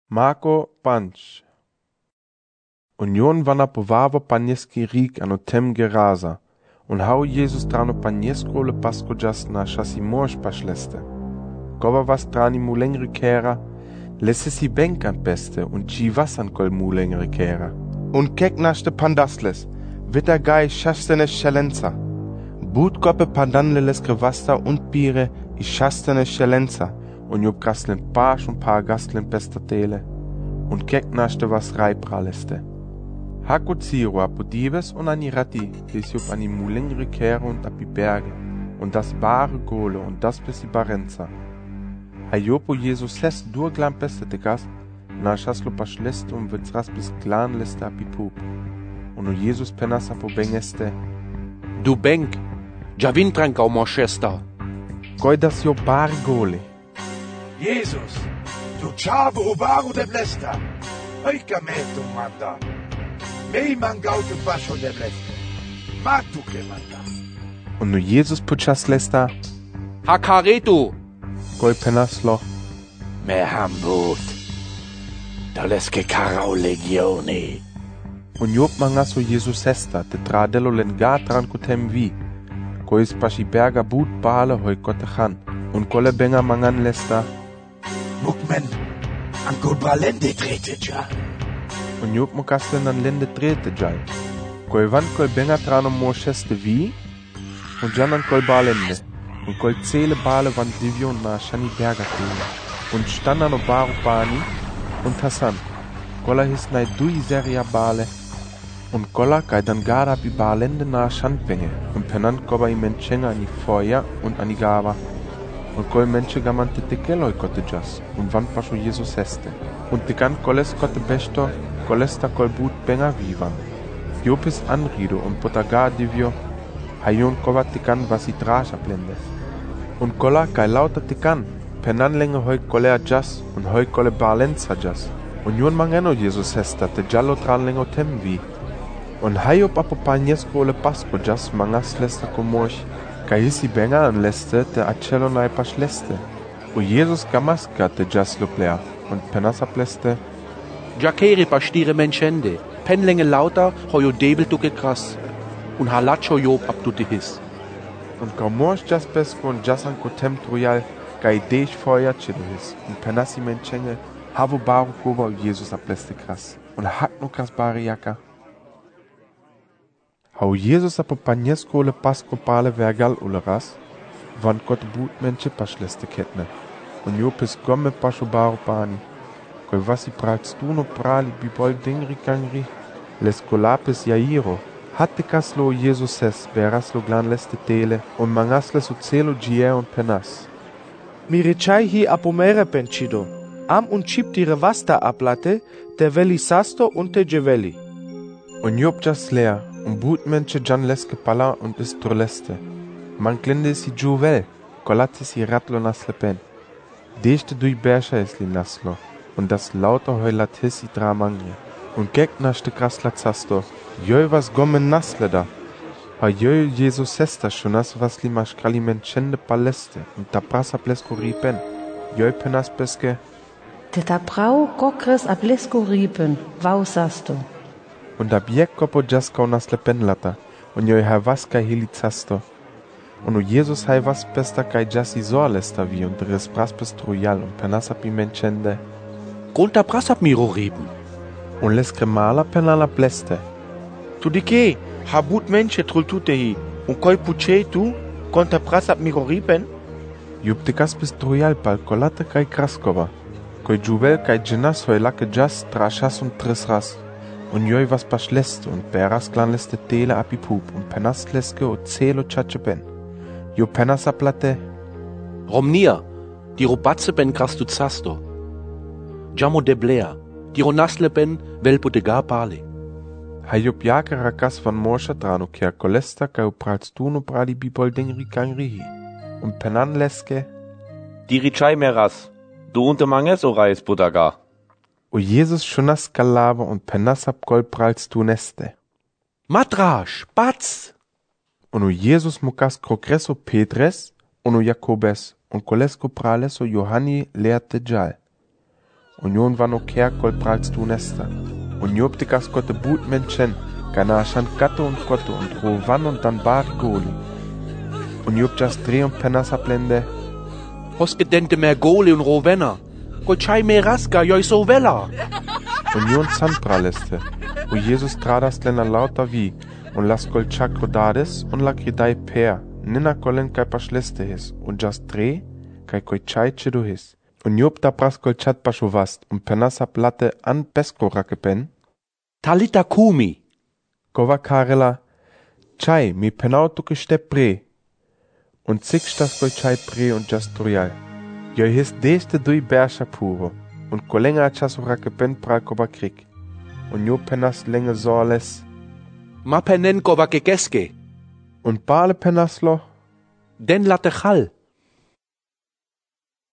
Marko Panč. Union vana povavo panieski rik ano tem gerasa, un hau Jesus trano paniesko le pasco jas na chasi mosh pasleste. Kova vas trani mulengri kera, lesse si benkan peste, un ci vasan kol mulengri kera. Un kek naste pandasles, vita gai shastene shalenza. Boot koppe pandanle leske vasta und pire, I shastene shalenza, un job gaslen pasch un paar gaslen pestatele, und kek naste was reipraleste. Haku ziro apodives und anirati, bis job ani mulengri kera und api berge, und das bare gole und das bis I barenza. Hayopo Jesus les durglan pestete gast, na chaslo paschleste und witzras bis glan leste api pup. Und Jesus penas apo bengeste. Du benk, Javin trankau moschesta. Goi das jo bare gole. Jesus, tu chavo uvaru de blesta. Oika metu manda. Mei mangau tu pasho de blesta. Matu ke manda. Und nu Jesus puchas lesta. Hakaretu. Goi penaslo. Me hambut. Daleske karau legioni. Und job mangaso Jesus esta, te tradello len gatran kutem vi. Gois pashi berga boot bale hoi kotechan. Und kole benga mangan lesta. Mukmen, ankol balende trete ja. Und job mokaslen an lende trete jai. Koi van kol benga trano moscheste vi. Und jan an kol balende. Und kol zele bale van divion na shani berga tele. Und standano baru bani. Und Hassan. Kola his nai dui seria bale. Und kola kai dan gara bi balende na shandbenge. Und penan koba I menchenga ani foya und ani gava. Und kol menche gamante tekeloi kote jas. Und van pasho Jesus heste. Und tekan koles kote besto. Kolesta kol boot benga vivan. Jopis anrido und potaga divio. Hayon koba tekan was I drasha blende. Und kola kai lauta tekan. Penan lenge hoi kolea jas. Und hoi kole balenza jas. Und yon mangeno Jesus hesta te giallo tran lengo temvi. Und hayo papopagnesko le pasco jas mangas leste komosh. Kaisi benga an leste te acello nai pas leste. U Jesus gamaska te jas loplea. Und penasap leste. Jakeri pastire menschende. Penlänge lauter hoyo debel duke krass. Und halacho job abdute his. Und komosh jas pesko und jas an kotem trujal. Kai deish feuer chiluhis. Und penasi menchenge. Havo baru koba Jesus apleste krass. Und hak no krass bari jaka. Hau Jesus apo paniesko le pasco pale vergal uleras, van kot boot menche pasleste ketne. Und jopis gomme pasho baru pani. Koi vasi pralts tu no prali bibol dingri kangri, les kolapis jairo. Hatte kaslo Jesus es, beras lo glan leste tele, und mangas les ucelo gie und penas. Miricai hi apomere penchido. Am un chip dire vasta aplate, te veli sasto und te geveli. Und job jas leer, und boot menche jan leske pala und ist turleste. Man glende si juvel, kolate si ratlo naslepen. Dechte dui bersha esli naslo, und das lauter heulatis si dramangre. Und gek naschte krasla zasto, joi was gommen nasle da. Ha joi Jesus hesta shonas was li maschkali menchende paleste, und da prasa plesko ripen. Joi penas peske. Te ta prau kokres a blesko ripen, vau sasto. Und ab Jekopo jaskau nasle penlata, und joi ha was kai hilizasto. Und Jesus hai was besta kai jasi sorlesta vi, und res praspes trujal, und penasapi menchende. Gonta prasap miro reben. Und les cremala penala pleste. Tu di ke, habut menche trultute hi, un koi puche tu, konta prasap miro ripen? Juptikas bis trujal pal kolata kai kraskova. Koi juvel kai jenas hoi lake jas trashas und tresras. Und joi was pasleste und beras glan leste tele api pup und penas leske o celo chachepen. Jo penas aplate. Romnia, di robatze ben krastu zasto. Jamo de blea, di ronasle ben velpo de gapale. Hayop jake rakas van morsha drano kea kolesta kai uprals tuno prali bibol dengri kangrihi. Und penan leske. Di richai meras, du unte manges o reis budaga. O Jesus shonas kalava und penasap golprals tu neste. Matrash, batz! Und o Jesus mukas krogreso Petres, und o Jakobes, und kolesko prales o Johanni leerte jal. Union vano ker col prals tu nesta. Uniop te cas cote boot menchen, gana shan gato und koto und ro van und dan bar goli. Uniop jas dreh und penas ablende. Hoske dente mer gole und rovenna. Col chai me raska, joi so vela. Union san praleste. O Jesus tradas lena lauta vi, und las col chakro dades und la gridai per. Nina colen kai paschleste his, und jas dreh, kai coi chai chidu his. Uniop da pras col chat paschovast, und penas ablate an pesco rakepen. Talita kumi. Kova karela, chai mi penau tuke ste pre. Und zig das col chai pre und jas troyal. Jo his deste dui berscha puro, und colenga chas rakepen pral kova krik. Und jo penas lenge soles. Ma penen kova kekeske. Und bale penaslo, Den late chal.